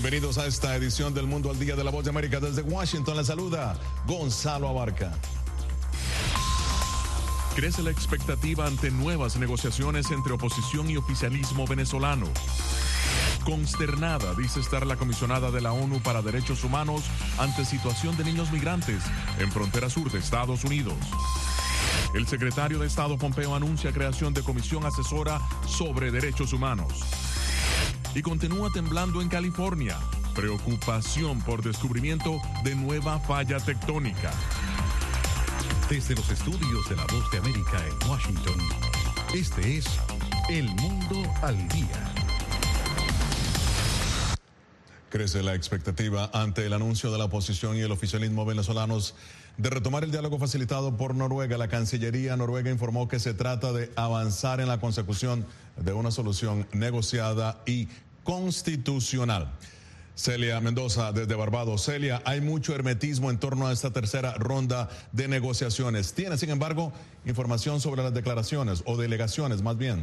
Bienvenidos a esta edición del Mundo al Día de la Voz de América. Desde Washington les saluda Gonzalo Abarca. Crece la expectativa ante nuevas negociaciones entre oposición y oficialismo venezolano. Consternada, dice estar la comisionada de la ONU para Derechos Humanos ante situación de niños migrantes en frontera sur de Estados Unidos. El secretario de Estado Pompeo anuncia creación de comisión asesora sobre derechos humanos. Y continúa temblando en California. Preocupación por descubrimiento de nueva falla tectónica. Desde los estudios de La Voz de América en Washington, este es El Mundo al Día. Crece la expectativa ante el anuncio de la oposición y el oficialismo venezolanos de retomar el diálogo facilitado por Noruega. La Cancillería noruega informó que se trata de avanzar en la consecución de una solución negociada y constitucional. Celia Mendoza desde Barbados. Celia, hay mucho hermetismo en torno a esta tercera ronda de negociaciones. ¿Tiene, sin embargo, información sobre las declaraciones o delegaciones más bien?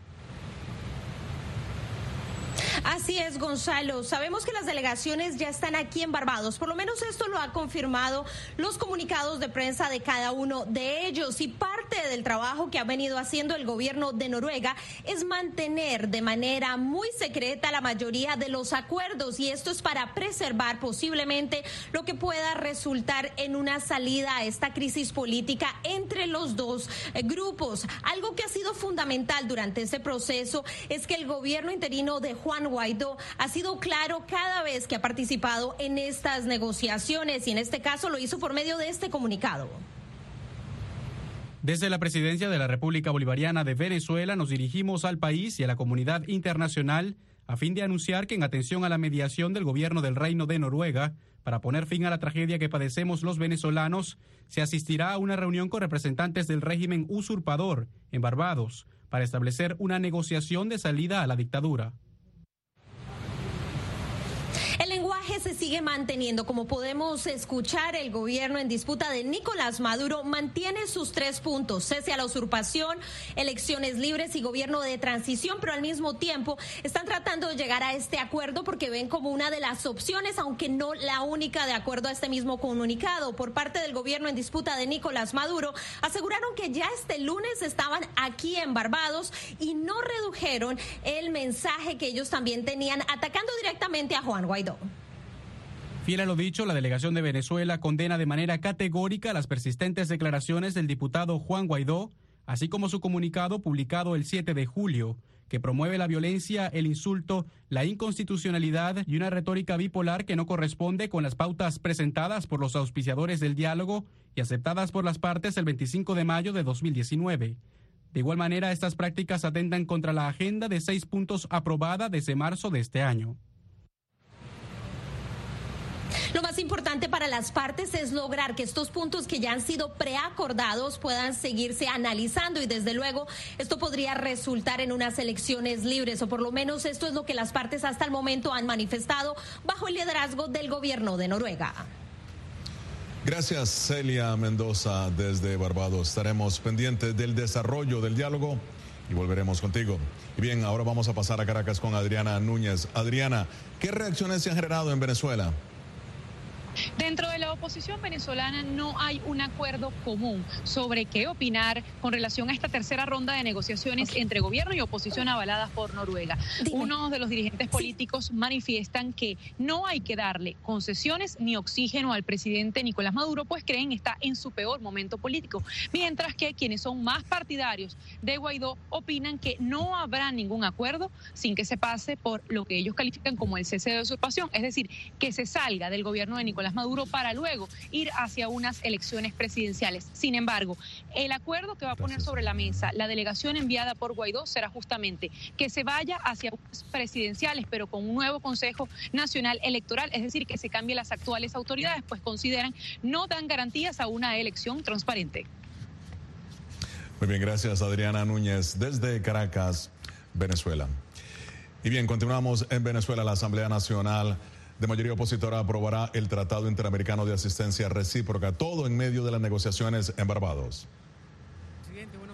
Así es, Gonzalo. Sabemos que las delegaciones ya están aquí en Barbados. Por lo menos esto lo ha confirmado los comunicados de prensa de cada uno de ellos. Y parte del trabajo que ha venido haciendo el gobierno de Noruega es mantener de manera muy secreta la mayoría de los acuerdos. Y esto es para preservar posiblemente lo que pueda resultar en una salida a esta crisis política entre los dos grupos. Algo que ha sido fundamental durante este proceso es que el gobierno interino de Juan Guaidó ha sido claro cada vez que ha participado en estas negociaciones y en este caso lo hizo por medio de este comunicado. Desde la presidencia de la República Bolivariana de Venezuela nos dirigimos al país y a la comunidad internacional a fin de anunciar que en atención a la mediación del gobierno del Reino de Noruega para poner fin a la tragedia que padecemos los venezolanos, se asistirá a una reunión con representantes del régimen usurpador en Barbados para establecer una negociación de salida a la dictadura. El lenguaje se sigue manteniendo. Como podemos escuchar, el gobierno en disputa de Nicolás Maduro mantiene sus 3 puntos: cese a la usurpación, elecciones libres y gobierno de transición, pero al mismo tiempo están tratando de llegar a este acuerdo porque ven como una de las opciones, aunque no la única, de acuerdo a este mismo comunicado. Por parte del gobierno en disputa de Nicolás Maduro, aseguraron que ya este lunes estaban aquí en Barbados y no redujeron el mensaje que ellos también tenían, atacando directamente a Juan Guaidó. Fiel a lo dicho, la delegación de Venezuela condena de manera categórica las persistentes declaraciones del diputado Juan Guaidó, así como su comunicado publicado el 7 de julio, que promueve la violencia, el insulto, la inconstitucionalidad y una retórica bipolar que no corresponde con las pautas presentadas por los auspiciadores del diálogo y aceptadas por las partes el 25 de mayo de 2019. De igual manera, estas prácticas atentan contra la agenda de 6 puntos aprobada desde marzo de este año. Lo más importante para las partes es lograr que estos puntos que ya han sido preacordados puedan seguirse analizando y desde luego esto podría resultar en unas elecciones libres, o por lo menos esto es lo que las partes hasta el momento han manifestado bajo el liderazgo del gobierno de Noruega. Gracias, Celia Mendoza desde Barbados. Estaremos pendientes del desarrollo del diálogo y volveremos contigo. Y bien, ahora vamos a pasar a Caracas con Adriana Núñez. Adriana, ¿qué reacciones se han generado en Venezuela? Dentro de la oposición venezolana no hay un acuerdo común sobre qué opinar con relación a esta tercera ronda de negociaciones entre gobierno y oposición avaladas por Noruega. Uno de los dirigentes políticos manifiestan que no hay que darle concesiones ni oxígeno al presidente Nicolás Maduro, pues creen está en su peor momento político. Mientras que quienes son más partidarios de Guaidó opinan que no habrá ningún acuerdo sin que se pase por lo que ellos califican como el cese de usurpación, es decir, que se salga del gobierno de Nicolás Maduro para luego ir hacia unas elecciones presidenciales. Sin embargo, el acuerdo que va a poner sobre la mesa la delegación enviada por Guaidó será justamente que se vaya hacia unas presidenciales, pero con un nuevo Consejo Nacional Electoral, es decir, que se cambie las actuales autoridades, pues consideran no dan garantías a una elección transparente. Muy bien, gracias Adriana Núñez desde Caracas, Venezuela. Y bien, continuamos en Venezuela. La Asamblea Nacional de mayoría opositora aprobará el Tratado Interamericano de Asistencia Recíproca, todo en medio de las negociaciones en Barbados. Presidente, buenos días.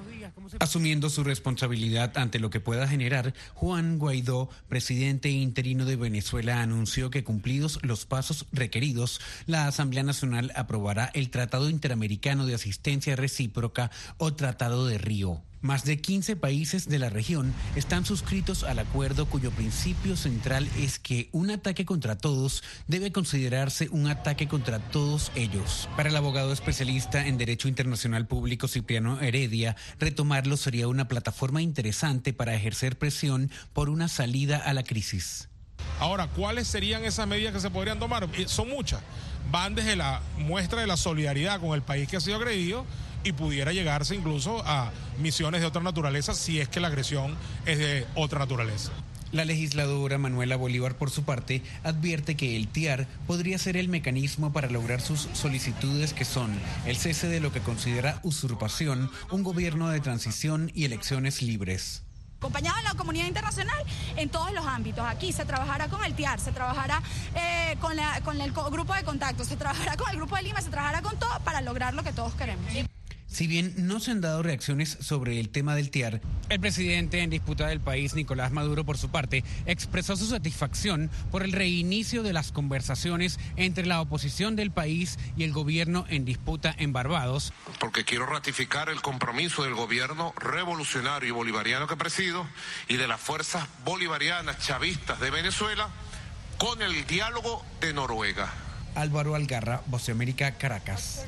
Asumiendo su responsabilidad ante lo que pueda generar, Juan Guaidó, presidente interino de Venezuela, anunció que cumplidos los pasos requeridos, la Asamblea Nacional aprobará el Tratado Interamericano de Asistencia Recíproca o Tratado de Río. Más de 15 países de la región están suscritos al acuerdo, cuyo principio central es que un ataque contra todos debe considerarse un ataque contra todos ellos. Para el abogado especialista en Derecho Internacional Público Cipriano Heredia, retomarlo sería una plataforma interesante para ejercer presión por una salida a la crisis. Ahora, ¿cuáles serían esas medidas que se podrían tomar? Son muchas. Van desde la muestra de la solidaridad con el país que ha sido agredido y pudiera llegarse incluso a misiones de otra naturaleza si es que la agresión es de otra naturaleza. La legisladora Manuela Bolívar, por su parte, advierte que el TIAR podría ser el mecanismo para lograr sus solicitudes, que son el cese de lo que considera usurpación, un gobierno de transición y elecciones libres. Acompañado en la comunidad internacional en todos los ámbitos. Aquí se trabajará con el TIAR, se trabajará con el grupo de contacto, se trabajará con el grupo de Lima, se trabajará con todo para lograr lo que todos queremos. Si bien no se han dado reacciones sobre el tema del TIAR, el presidente en disputa del país, Nicolás Maduro, por su parte, expresó su satisfacción por el reinicio de las conversaciones entre la oposición del país y el gobierno en disputa en Barbados. Porque quiero ratificar el compromiso del gobierno revolucionario y bolivariano que presido y de las fuerzas bolivarianas chavistas de Venezuela con el diálogo de Noruega. Álvaro Algarra, Voz de América, Caracas.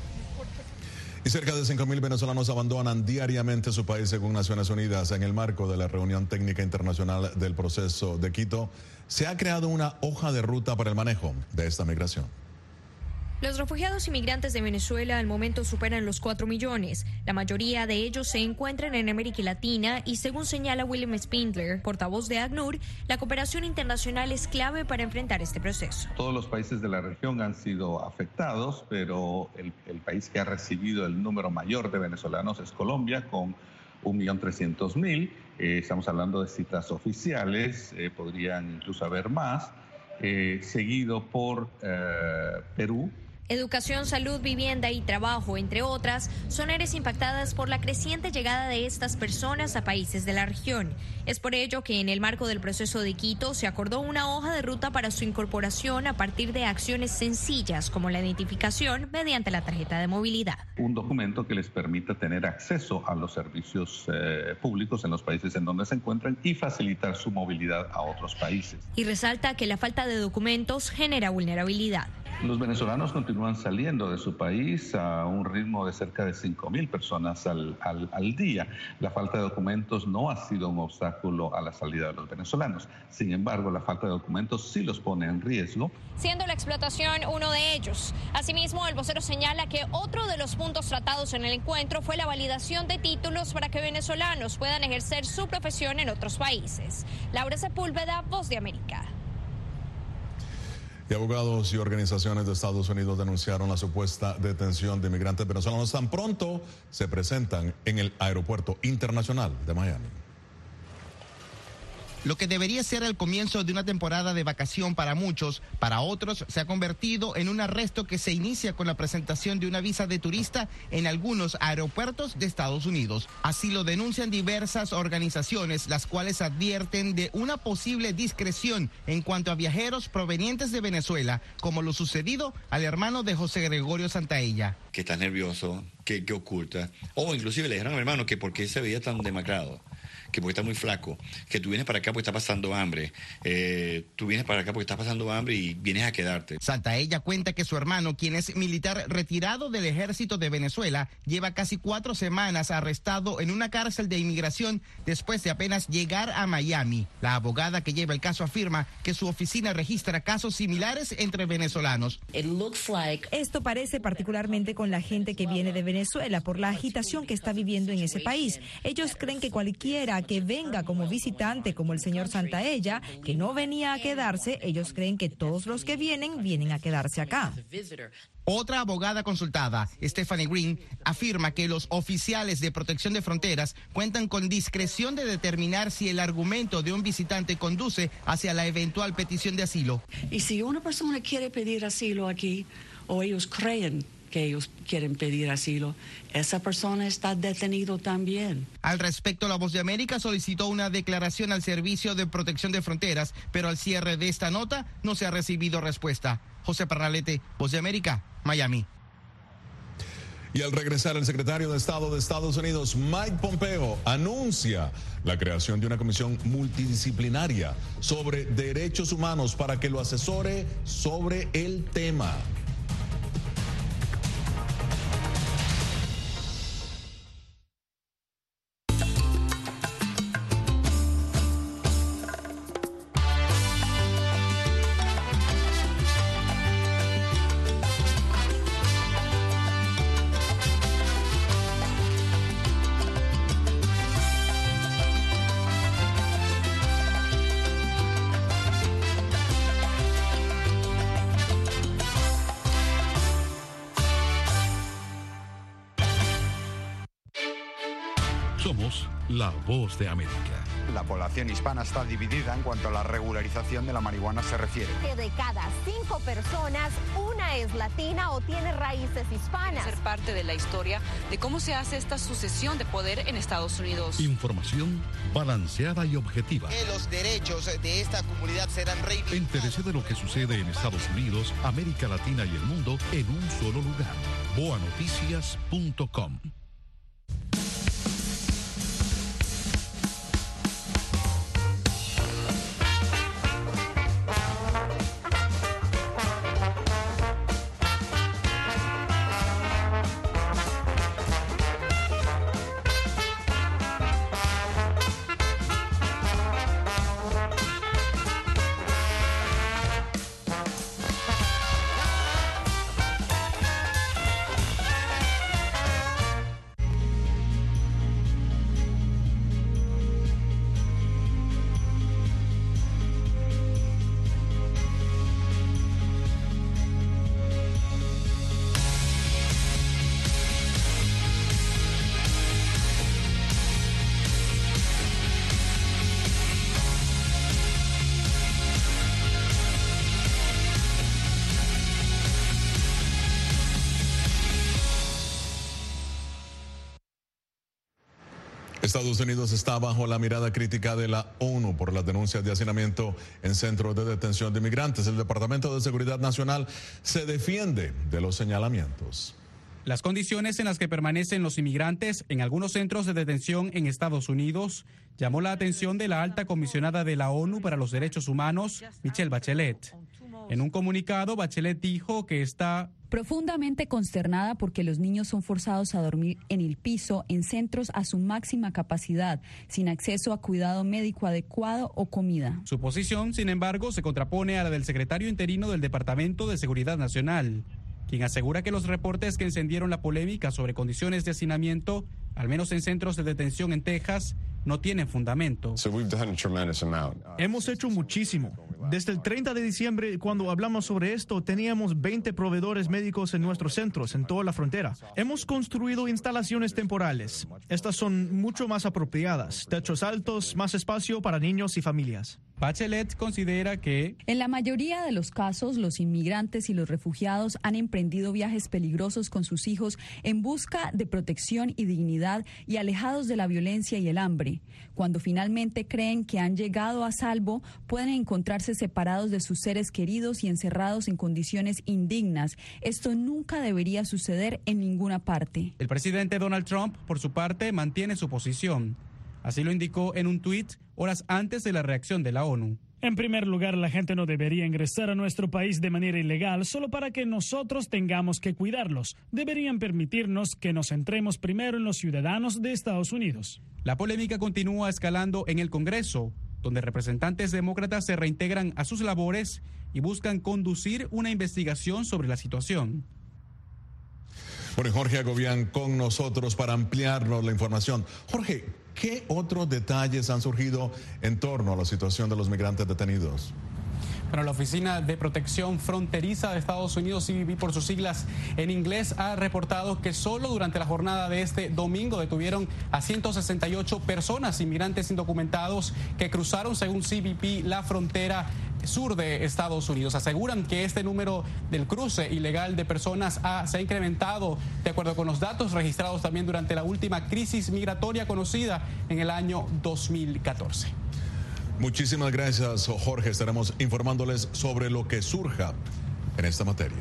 Y cerca de 5.000 venezolanos abandonan diariamente su país, según Naciones Unidas. En el marco de la reunión técnica internacional del proceso de Quito, se ha creado una hoja de ruta para el manejo de esta migración. Los refugiados inmigrantes de Venezuela al momento superan los 4 millones. La mayoría de ellos se encuentran en América Latina y, según señala William Spindler, portavoz de ACNUR, la cooperación internacional es clave para enfrentar este proceso. Todos los países de la región han sido afectados, pero el país que ha recibido el número mayor de venezolanos es Colombia, con 1.300.000. Estamos hablando de cifras oficiales, podrían incluso haber más, seguido por Perú. Educación, salud, vivienda y trabajo, entre otras, son áreas impactadas por la creciente llegada de estas personas a países de la región. Es por ello que en el marco del proceso de Quito se acordó una hoja de ruta para su incorporación a partir de acciones sencillas como la identificación mediante la tarjeta de movilidad. Un documento que les permita tener acceso a los servicios públicos en los países en donde se encuentran y facilitar su movilidad a otros países. Y resalta que la falta de documentos genera vulnerabilidad. Los venezolanos continúan saliendo de su país a un ritmo de cerca de 5.000 personas al día. La falta de documentos no ha sido un obstáculo a la salida de los venezolanos. Sin embargo, la falta de documentos sí los pone en riesgo, siendo la explotación uno de ellos. Asimismo, el vocero señala que otro de los puntos tratados en el encuentro fue la validación de títulos para que venezolanos puedan ejercer su profesión en otros países. Laura Sepúlveda, Voz de América. Y abogados y organizaciones de Estados Unidos denunciaron la supuesta detención de inmigrantes venezolanos tan pronto se presentan en el Aeropuerto Internacional de Miami. Lo que debería ser el comienzo de una temporada de vacación para muchos, para otros se ha convertido en un arresto que se inicia con la presentación de una visa de turista en algunos aeropuertos de Estados Unidos. Así lo denuncian diversas organizaciones, las cuales advierten de una posible discreción en cuanto a viajeros provenientes de Venezuela, como lo sucedido al hermano de José Gregorio Santaella. Que está nervioso, que oculta, o inclusive le dijeron a mi hermano que por qué se veía tan demacrado, que porque está muy flaco, que tú vienes para acá porque está pasando hambre, tú vienes para acá porque estás pasando hambre y vienes a quedarte. Santaella cuenta que su hermano, quien es militar retirado del ejército de Venezuela, lleva casi 4 semanas arrestado en una cárcel de inmigración después de apenas llegar a Miami. La abogada que lleva el caso afirma que su oficina registra casos similares entre venezolanos. Esto parece particularmente con la gente que viene de Venezuela por la agitación que está viviendo en ese país. Ellos creen que cualquiera que venga como visitante, como el señor Santaella, que no venía a quedarse, ellos creen que todos los que vienen a quedarse acá. Otra abogada consultada, Stephanie Green, afirma que los oficiales de protección de fronteras cuentan con discreción de determinar si el argumento de un visitante conduce hacia la eventual petición de asilo. Y si una persona quiere pedir asilo aquí, o ellos creen que ellos quieren pedir asilo, esa persona está detenido también. Al respecto, La Voz de América solicitó una declaración al Servicio de Protección de Fronteras, pero al cierre de esta nota no se ha recibido respuesta. José Parralete, Voz de América, Miami. Y al regresar, el secretario de Estado de Estados Unidos, Mike Pompeo, anuncia la creación de una comisión multidisciplinaria sobre derechos humanos para que lo asesore sobre el tema. Somos la Voz de América. La población hispana está dividida en cuanto a la regularización de la marihuana se refiere. Que de cada 5 personas, una es latina o tiene raíces hispanas. Ser parte de la historia de cómo se hace esta sucesión de poder en Estados Unidos. Información balanceada y objetiva. Que los derechos de esta comunidad serán reivindicados. Entérese de lo que sucede en Estados Unidos, América Latina y el mundo en un solo lugar. boanoticias.com. Estados Unidos está bajo la mirada crítica de la ONU por las denuncias de hacinamiento en centros de detención de inmigrantes. El Departamento de Seguridad Nacional se defiende de los señalamientos. Las condiciones en las que permanecen los inmigrantes en algunos centros de detención en Estados Unidos llamó la atención de la alta comisionada de la ONU para los Derechos Humanos, Michelle Bachelet. En un comunicado, Bachelet dijo que está profundamente consternada porque los niños son forzados a dormir en el piso en centros a su máxima capacidad, sin acceso a cuidado médico adecuado o comida. Su posición, sin embargo, se contrapone a la del secretario interino del Departamento de Seguridad Nacional, quien asegura que los reportes que encendieron la polémica sobre condiciones de hacinamiento, al menos en centros de detención en Texas, no tienen fundamento. Hemos hecho muchísimo. Desde el 30 de diciembre, cuando hablamos sobre esto, teníamos 20 proveedores médicos en nuestros centros, en toda la frontera. Hemos construido instalaciones temporales. Estas son mucho más apropiadas. Techos altos, más espacio para niños y familias. Bachelet considera que en la mayoría de los casos, los inmigrantes y los refugiados han emprendido viajes peligrosos con sus hijos en busca de protección y dignidad y alejados de la violencia y el hambre. Cuando finalmente creen que han llegado a salvo, pueden encontrarse separados de sus seres queridos y encerrados en condiciones indignas. Esto nunca debería suceder en ninguna parte. El presidente Donald Trump, por su parte, mantiene su posición. Así lo indicó en un tuit horas antes de la reacción de la ONU. En primer lugar, la gente no debería ingresar a nuestro país de manera ilegal solo para que nosotros tengamos que cuidarlos. Deberían permitirnos que nos centremos primero en los ciudadanos de Estados Unidos. La polémica continúa escalando en el Congreso, donde representantes demócratas se reintegran a sus labores y buscan conducir una investigación sobre la situación. Bueno, Jorge Agobián con nosotros para ampliarnos la información. Jorge, ¿qué otros detalles han surgido en torno a la situación de los migrantes detenidos? Bueno, la Oficina de Protección Fronteriza de Estados Unidos, CBP por sus siglas en inglés, ha reportado que solo durante la jornada de este domingo detuvieron a 168 personas, inmigrantes indocumentados, que cruzaron, según CBP, la frontera sur de Estados Unidos. Aseguran que este número del cruce ilegal de personas se ha incrementado de acuerdo con los datos registrados también durante la última crisis migratoria conocida en el año 2014. Muchísimas gracias, Jorge. Estaremos informándoles sobre lo que surja en esta materia.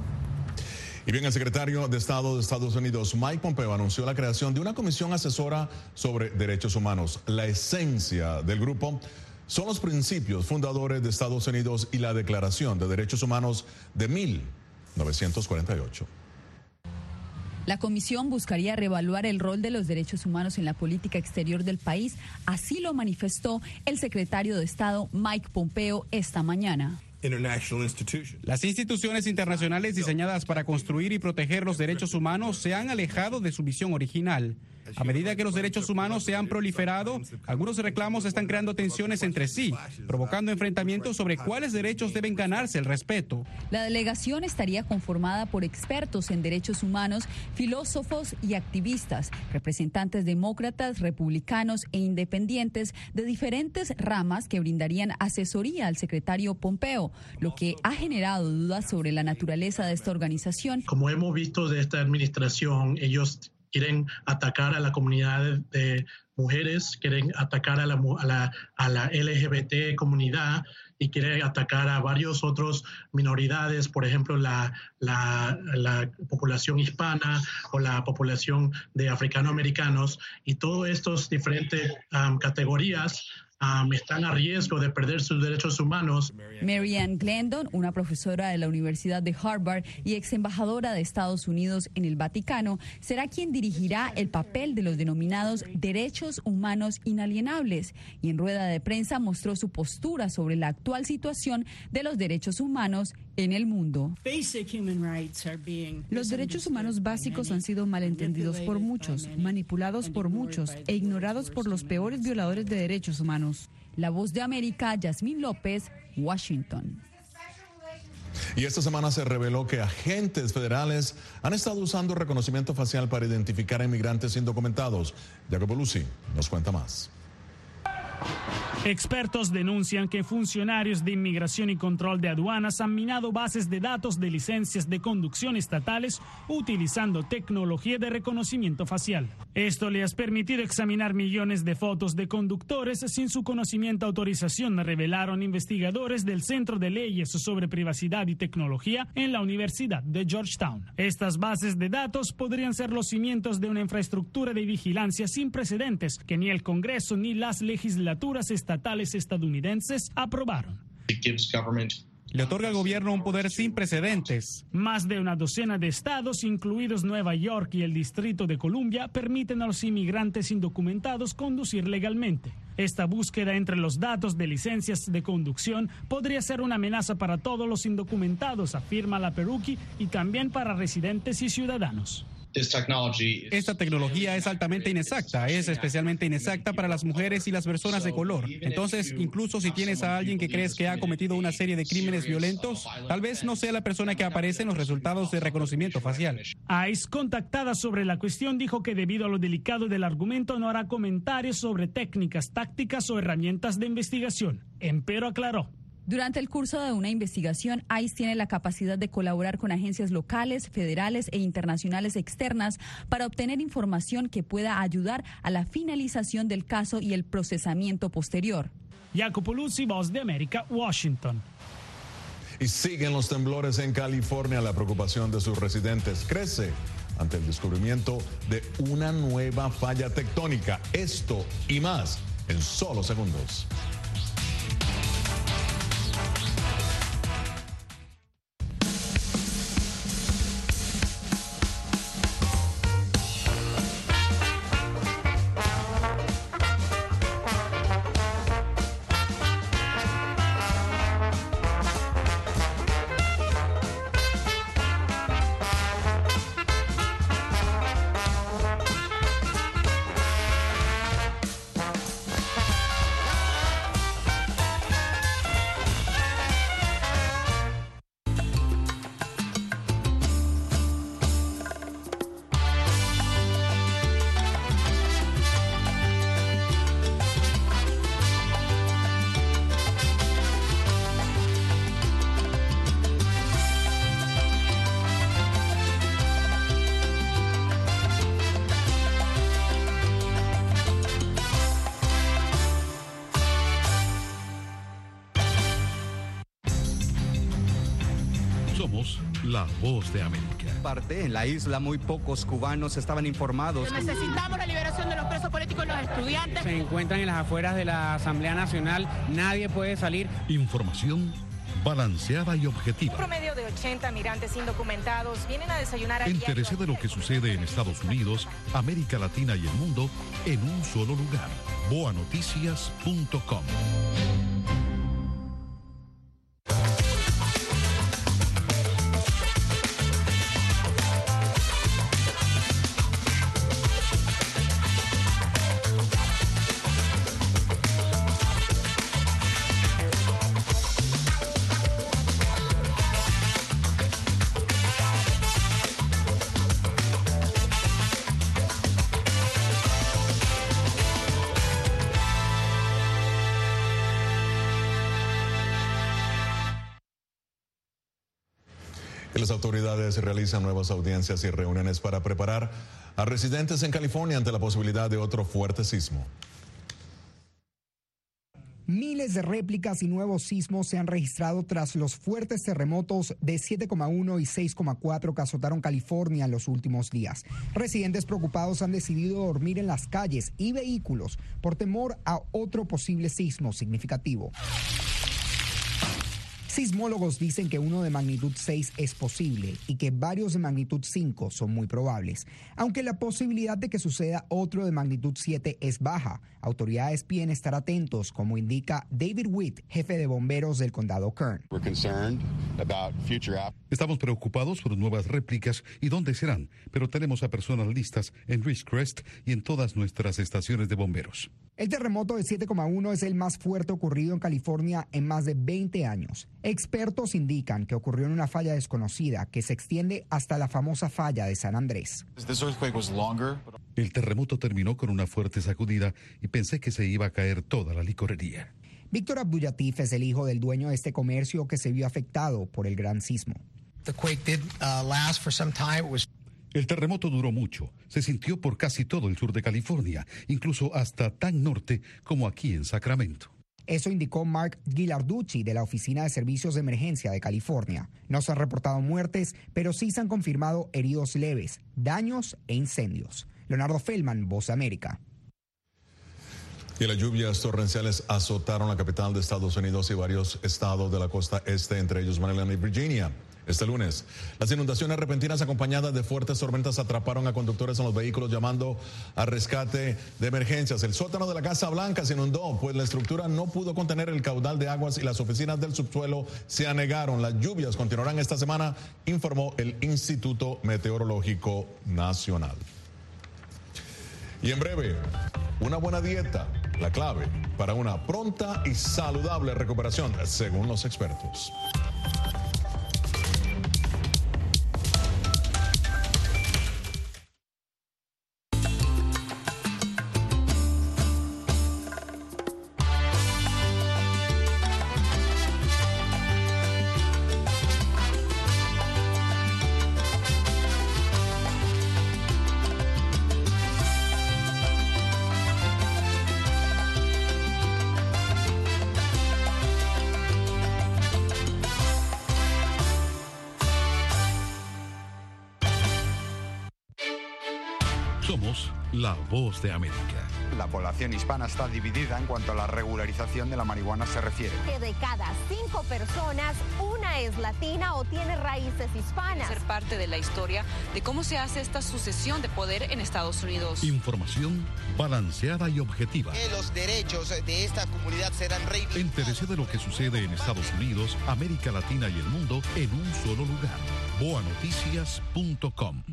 Y bien, el secretario de Estado de Estados Unidos, Mike Pompeo, anunció la creación de una comisión asesora sobre derechos humanos. La esencia del grupo son los principios fundadores de Estados Unidos y la Declaración de Derechos Humanos de 1948. La comisión buscaría reevaluar el rol de los derechos humanos en la política exterior del país. Así lo manifestó el secretario de Estado, Mike Pompeo, esta mañana. Las instituciones internacionales diseñadas para construir y proteger los derechos humanos se han alejado de su visión original. A medida que los derechos humanos se han proliferado, algunos reclamos están creando tensiones entre sí, provocando enfrentamientos sobre cuáles derechos deben ganarse el respeto. La delegación estaría conformada por expertos en derechos humanos, filósofos y activistas, representantes demócratas, republicanos e independientes de diferentes ramas que brindarían asesoría al secretario Pompeo, lo que ha generado dudas sobre la naturaleza de esta organización. Como hemos visto de esta administración, ellos quieren atacar a la comunidad de mujeres, quieren atacar a la LGBT comunidad y quieren atacar a varios otros minoridades, por ejemplo, la población hispana o la población de africanoamericanos, y todas estas diferentes categorías están a riesgo de perder sus derechos humanos. Marianne Glendon, una profesora de la Universidad de Harvard y ex embajadora de Estados Unidos en el Vaticano, será quien dirigirá el papel de los denominados derechos humanos inalienables, y en rueda de prensa mostró su postura sobre la actual situación de los derechos humanos en el mundo. Los derechos humanos básicos han sido malentendidos por muchos, manipulados por muchos e ignorados por los peores violadores de derechos humanos. La Voz de América, Yasmín López, Washington. Y esta semana se reveló que agentes federales han estado usando reconocimiento facial para identificar a inmigrantes indocumentados. Jacopo Luzzi nos cuenta más. Expertos denuncian que funcionarios de Inmigración y Control de Aduanas han minado bases de datos de licencias de conducción estatales utilizando tecnología de reconocimiento facial. Esto le ha permitido examinar millones de fotos de conductores sin su conocimiento o autorización, revelaron investigadores del Centro de Leyes sobre Privacidad y Tecnología en la Universidad de Georgetown. Estas bases de datos podrían ser los cimientos de una infraestructura de vigilancia sin precedentes que ni el Congreso ni las legislaturas estatales estadounidenses aprobaron. Le otorga al gobierno un poder sin precedentes. Más de una docena de estados, incluidos Nueva York y el Distrito de Columbia, permiten a los inmigrantes indocumentados conducir legalmente. Esta búsqueda entre los datos de licencias de conducción podría ser una amenaza para todos los indocumentados, afirma la Peruqui, y también para residentes y ciudadanos. Esta tecnología es altamente inexacta, es especialmente inexacta para las mujeres y las personas de color. Entonces, incluso si tienes a alguien que crees que ha cometido una serie de crímenes violentos, tal vez no sea la persona que aparece en los resultados de reconocimiento facial. ICE, contactada sobre la cuestión, dijo que debido a lo delicado del argumento no hará comentarios sobre técnicas, tácticas o herramientas de investigación. Empero aclaró: durante el curso de una investigación, ICE tiene la capacidad de colaborar con agencias locales, federales e internacionales externas para obtener información que pueda ayudar a la finalización del caso y el procesamiento posterior. Jacopo Luzzi, Voz de América, Washington. Y siguen los temblores en California. La preocupación de sus residentes crece ante el descubrimiento de una nueva falla tectónica. Esto y más en solo segundos. Somos la voz de América. En la isla muy pocos cubanos estaban informados. Necesitamos la liberación de los presos políticos y los estudiantes. Se encuentran en las afueras de la Asamblea Nacional, nadie puede salir. Información balanceada y objetiva. Un promedio de 80 migrantes indocumentados vienen a desayunar. Entérese de lo que sucede en Estados Unidos, América Latina y el mundo en un solo lugar. boanoticias.com. Las autoridades realizan nuevas audiencias y reuniones para preparar a residentes en California ante la posibilidad de otro fuerte sismo. Miles de réplicas y nuevos sismos se han registrado tras los fuertes terremotos de 7,1 y 6,4 que azotaron California en los últimos días. Residentes preocupados han decidido dormir en las calles y vehículos por temor a otro posible sismo significativo. Sismólogos dicen que uno de magnitud 6 es posible y que varios de magnitud 5 son muy probables, aunque la posibilidad de que suceda otro de magnitud 7 es baja. Autoridades piden estar atentos, como indica David Witt, jefe de bomberos del condado Kern. Estamos preocupados por nuevas réplicas y dónde serán, pero tenemos a personas listas en Ridgecrest y en todas nuestras estaciones de bomberos. El terremoto de 7,1 es el más fuerte ocurrido en California en más de 20 años. Expertos indican que ocurrió en una falla desconocida que se extiende hasta la famosa falla de San Andrés. El terremoto terminó con una fuerte sacudida y pensé que se iba a caer toda la licorería. Víctor Abdullatif es el hijo del dueño de este comercio que se vio afectado por el gran sismo. El terremoto duró mucho. Se sintió por casi todo el sur de California, incluso hasta tan norte como aquí en Sacramento. Eso indicó Mark Ghilarducci de la Oficina de Servicios de Emergencia de California. No se han reportado muertes, pero sí se han confirmado heridos leves, daños e incendios. Leonardo Feldman, Voz de América. Y las lluvias torrenciales azotaron la capital de Estados Unidos y varios estados de la costa este, entre ellos Maryland y Virginia. Este lunes, las inundaciones repentinas acompañadas de fuertes tormentas atraparon a conductores en los vehículos llamando a rescate de emergencias. El sótano de la Casa Blanca se inundó, pues la estructura no pudo contener el caudal de aguas y las oficinas del subsuelo se anegaron. Las lluvias continuarán esta semana, informó el Instituto Meteorológico Nacional. Y en breve, una buena dieta, la clave para una pronta y saludable recuperación, según los expertos. Somos la voz de América. La población hispana está dividida en cuanto a la regularización de la marihuana se refiere. Que de cada 5 personas, una es latina o tiene raíces hispanas. Ser parte de la historia de cómo se hace esta sucesión de poder en Estados Unidos. Información balanceada y objetiva. Que los derechos de esta comunidad serán reivindicados. Entérese de lo que sucede en Estados Unidos, América Latina y el mundo en un solo lugar. boanoticias.com.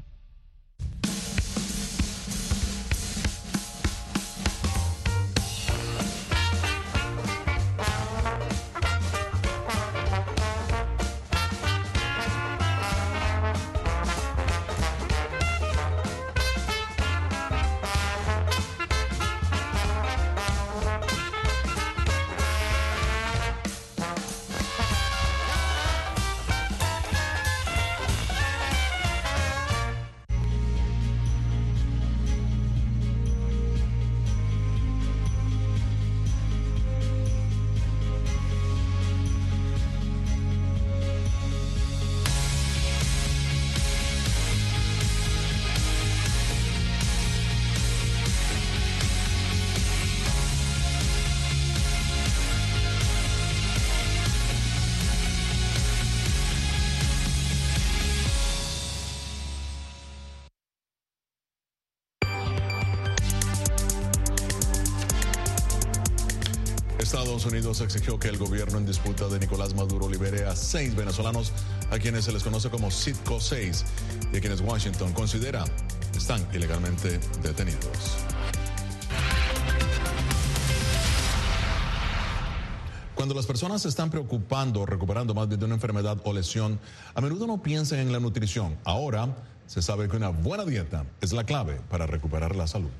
Estados Unidos exigió que el gobierno en disputa de Nicolás Maduro libere a 6 venezolanos a quienes se les conoce como Citco 6 y a quienes Washington considera están ilegalmente detenidos. Cuando las personas se están preocupando o recuperando más bien de una enfermedad o lesión, a menudo no piensan en la nutrición. Ahora se sabe que una buena dieta es la clave para recuperar la salud.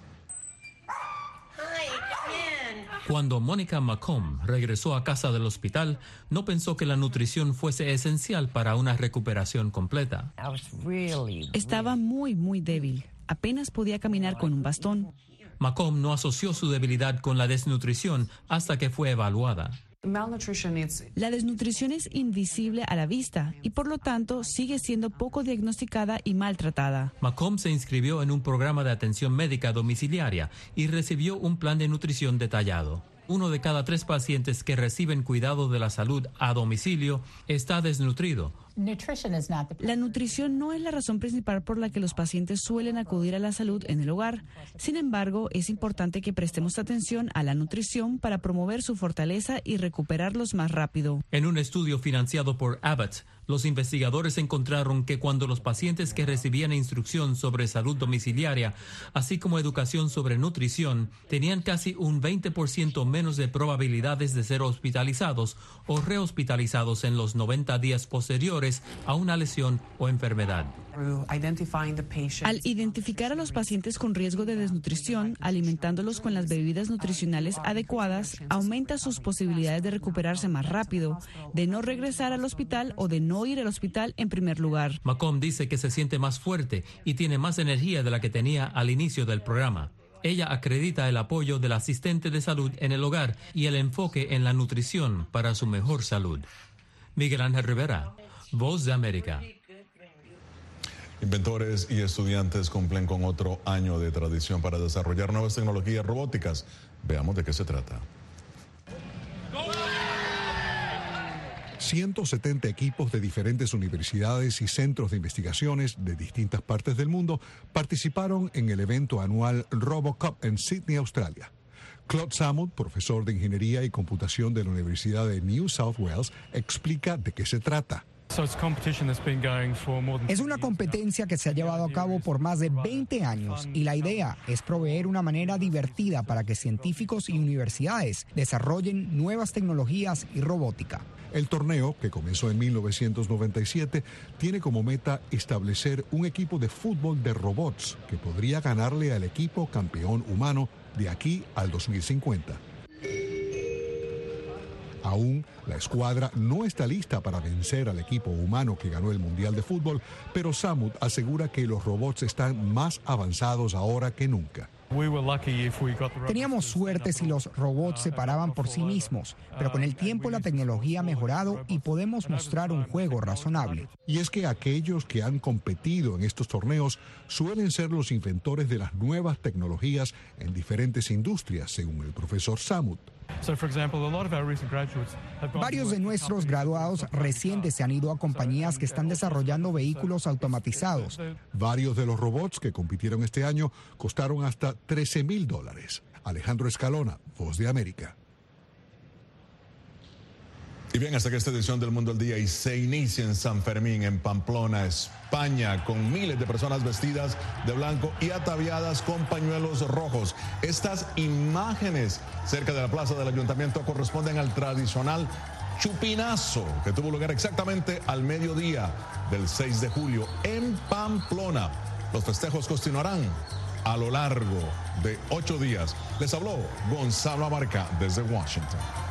Cuando Mónica Macomb regresó a casa del hospital, no pensó que la nutrición fuese esencial para una recuperación completa. Estaba muy débil. Apenas podía caminar con un bastón. Macomb no asoció su debilidad con la desnutrición hasta que fue evaluada. La desnutrición es invisible a la vista y por lo tanto sigue siendo poco diagnosticada y maltratada. Macomb se inscribió en un programa de atención médica domiciliaria y recibió un plan de nutrición detallado. 1 de cada 3 pacientes que reciben cuidado de la salud a domicilio está desnutrido. La nutrición no es la razón principal por la que los pacientes suelen acudir a la salud en el hogar. Sin embargo, es importante que prestemos atención a la nutrición para promover su fortaleza y recuperarlos más rápido. En un estudio financiado por Abbott, los investigadores encontraron que cuando los pacientes que recibían instrucción sobre salud domiciliaria, así como educación sobre nutrición, tenían casi un 20% menos de probabilidades de ser hospitalizados o rehospitalizados en los 90 días posteriores a una lesión o enfermedad. Al identificar a los pacientes con riesgo de desnutrición, alimentándolos con las bebidas nutricionales adecuadas, aumenta sus posibilidades de recuperarse más rápido, de no regresar al hospital o de no ir al hospital en primer lugar. Macomb dice que se siente más fuerte y tiene más energía de la que tenía al inicio del programa. Ella acredita el apoyo del asistente de salud en el hogar y el enfoque en la nutrición para su mejor salud. Miguel Ángel Rivera, Voz de América. Inventores y estudiantes cumplen con otro año de tradición para desarrollar nuevas tecnologías robóticas. Veamos de qué se trata. 170 equipos de diferentes universidades y centros de investigaciones de distintas partes del mundo participaron en el evento anual RoboCup en Sydney, Australia. Claude Samut, profesor de Ingeniería y Computación de la Universidad de New South Wales, explica de qué se trata. Es una competencia que se ha llevado a cabo por más de 20 años y la idea es proveer una manera divertida para que científicos y universidades desarrollen nuevas tecnologías y robótica. El torneo, que comenzó en 1997, tiene como meta establecer un equipo de fútbol de robots que podría ganarle al equipo campeón humano de aquí al 2050. Aún la escuadra no está lista para vencer al equipo humano que ganó el Mundial de Fútbol, pero Samut asegura que los robots están más avanzados ahora que nunca. Teníamos suerte si los robots se paraban por sí mismos, pero con el tiempo la tecnología ha mejorado y podemos mostrar un juego razonable. Y es que aquellos que han competido en estos torneos suelen ser los inventores de las nuevas tecnologías en diferentes industrias, según el profesor Samut. Varios de nuestros graduados recientes se han ido a compañías que están desarrollando vehículos automatizados. Varios de los robots que compitieron este año costaron hasta $13,000. Alejandro Escalona, Voz de América. Y bien, hasta que esta edición del Mundo al Día y se inicia en San Fermín, en Pamplona, España, con miles de personas vestidas de blanco y ataviadas con pañuelos rojos. Estas imágenes cerca de la plaza del ayuntamiento corresponden al tradicional chupinazo que tuvo lugar exactamente al mediodía del 6 de julio en Pamplona. Los festejos continuarán a lo largo de 8 días. Les habló Gonzalo Abarca desde Washington.